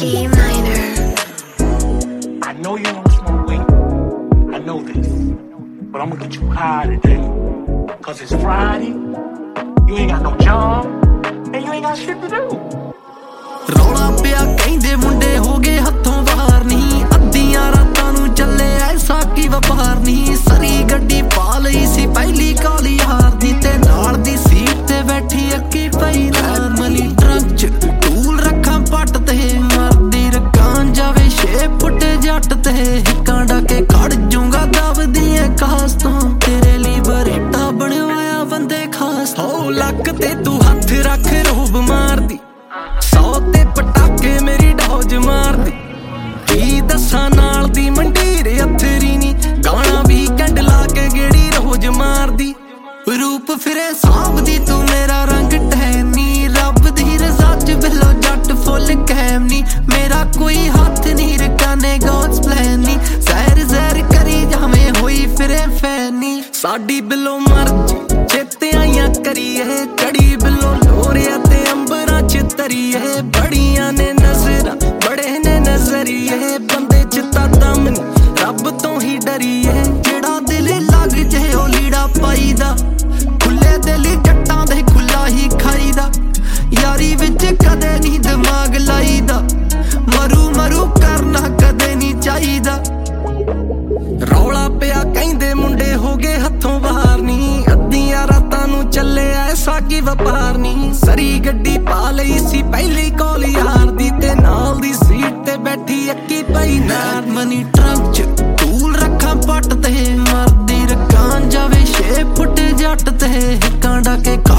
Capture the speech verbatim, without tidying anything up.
G minor. I know you don't smoke weed. I know this. But I'm gonna get you high today. Cause it's Friday. You ain't got no job. And you ain't got shit to do. ਰੌਲਾ ਪਿਆ ਕਹਿੰਦੇ ਮੁੰਡੇ ਹੋ ਗਏ ਹੱਥੋਂ ਬਾਹਰ ਨੀ ਅੱਧੀਆਂ ਰਾਤਾਂ ਨੂੰ ਚੱਲੇ ਐਸਾ ਕੀ ਵਪਾਰ ਨੀ ਸਰੀ ਗੱਡੀ ਪਾ ਲਈ ਸੀ ਪਹਿਲੀ ਕਾਲੀ ਹਾਰ ਦੀ ਤੇ ਨਾਲ ਦੀ ਸੀਟ ਤੇ ਬੈਠੀ ਅੱਕੀ ਪਈ ਨਾਰਮਲੀ ਟਰੰਕ ਚ ਟੂਲ ਰੱਖਾਂ ਪੱਟ ਤੇ ਮਰਦੀ ਰਕਾਨ ਜਾਵੇ ਛੇ ਫੁੱਟ ਜੱਟ ਤੇ ਹਿੱਕਾਂ ਡਾਕੇ ਖੜ ਜੂੰਗਾ ਦਬਦੀ ਐ ਕਾਸ ਤੋਂ ਤੇਰੇ ਲਈ ਬਰੇਟਾ ਬਣਵਾਇਆ ਬੰਦੇ ਖਾਸ ਹੋ ਲੱਕ ਤੇ ਤੂੰ ਹੱਥ ਰੱਖ ਰੋਬ ਮਾਰਦੀ ਸੌ ਤੇ ਪਟਾਕੇ ਮੇਰੀ ਡੌਜ ਮਾਰਦੀ ਕੀ ਦੱਸਾਂ ਨਾਲ ਦੀ ਮੰਡੀਰ ਅਥਰੀ ਨੀ ਗਾਣਾ ਵੀ ਕੰਡ ਲਾ ਕੇ ਗੇੜੀ ਰੋਜ਼ ਮਾਰਦੀ ਰੂਪ ਫਿਰੇ ਸਾਂਭਦੀ ਤੂੰ ਮੇਰਾ ਰੰਗ ਟਹਿਨੀ ਰੱਬ ਦੀ ਰਜ਼ਾ ਚ ਬਿੱਲੋ ਜੱਟ ਫੁੱਲ ਕੈਮ ਨੀ ਮੇਰਾ ਕੋਈ ਹੱਥ ਨੀ ਰਕਾਨੇ ਗੋਡਸ ਪਲਾਨ ਨੀ ਜ਼ਹਿਰ ਜ਼ਹਿਰ ਕਰੀ ਜਾਵੇਂ ਹੋਈ ਫਿਰੇ ਫੈਨੀ ਸਾਡੀ ਬਿੱਲੋ ਮਰਜੀ ਚੇਤੇ ਆਈਆਂ ਕਰੀਏ ਚੜੀ ਬਿੱਲੋ ਲੋਰਿਆ ਤੇ ਅੰਬਰਾਂ ਚ ਤਰੀਏ ਬੜੀਆਂ ਨੇ ਨਜ਼ਰਾਂ ਬੜੇ ਨੇ ਨਜ਼ਰੀਏ ਬੰਦੇ ਚ ਤਾਂ ਦਮ ਨੀ ਰੱਬ ਤੋਂ ਹੀ ਡਰੀਏ ਜਿਹੜਾ ਦਿਲ ਲੱਗ ਜੇ ਉਹ ਲੀੜਾ ਪਾਈਦਾ ਖੁੱਲੇ ਦਿਲ ਜੱਟਾਂ ਦੇ ਖੁੱਲਾ ਹੀ ਖਾਈਦਾ ਯਾਰੀ ਵਿੱਚ ਕਦੇ ਨਹੀਂ ਦਿਮਾਗ ਲਾਈਦਾ ਮਰੂ ਮਰੂ ਕਰਨਾ ਕਦੇ ਨਹੀਂ ਚਾਹੀਦਾ ਰੌਲਾ ਪਿਆ ਕਹਿੰਦੇ ਮੁੰਡੇ ਹੋ ਗਏ ਹੱਥੋਂ ਬਾਹਰ ਨੀ ਅੱਧੀਆਂ ਰਾਤਾਂ ਨੂੰ ਚੱਲੇ ਐਸਾ ਕੀ ਵਪਾਰ ਨੀ ਸਰੀ ਗੱਡੀ ਪਾ ਲਈ ਸੀ ਪਹਿਲੀ ਕੋਲ ਯਾਰ ਦੀ ਤੇ ਨਾਲ ਦੀ ਸੀਟ ਤੇ ਬੈਠੀ ਅੱਕੀ ਪਈ ਨਾਰਮਲੀ ਟਰੰਕ ਚ ਟੂਲ ਰੱਖਾਂ ਪੱਟ ਤੇ ਮਰਦੀ ਰਕਾਨ ਜਾਵੇ ਛੇ ਫੁੱਟ ਜੱਟ ਤੇ ਹਿੱਕਾਂ ਡਾਕੇ